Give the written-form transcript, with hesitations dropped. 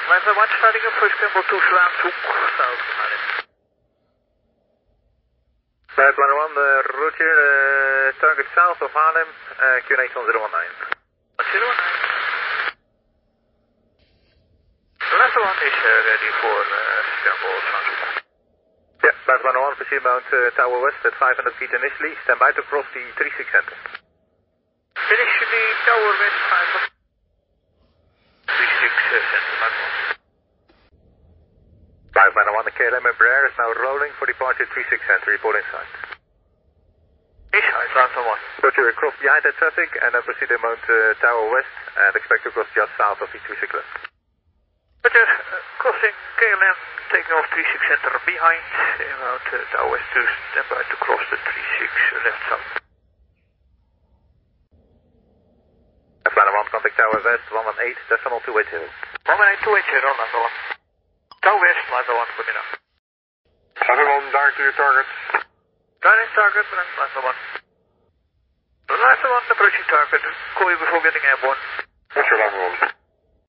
Lima 1 starting up first Campbell 2 Slaan, Zoek, south of Arnhem. Flight Lima 1, Roger, target south of Arnhem, QNH 1019. 1019. Lima 1 is ready for Campbell Slaan, Zoek. Yeah, Flight Lima 1, proceed mount Tower West at 500 feet initially, stand by to cross the 36 center. Initially, Tower West 500. 36 center, Lima 1. Flight Lima 1, the KLM Embraer is now rolling for departure 36 center, report inside. Inside, Lima 1. Roger, cross behind that traffic and then proceed to mount Tower West and expect to cross just south of the 36 left. Roger, crossing KLM, taking off 36 center behind, mount Tower West to stand by to cross the 36 left south. Flight 1, contact Tower West 118, decimal 280. 118, Lima 1. Tower West, Lima 1, goedemiddag. Lima 1, direct to your target. Direct target, Lima 1. Lima 1, approaching target, call you before getting airborne. Roger, Lima 1.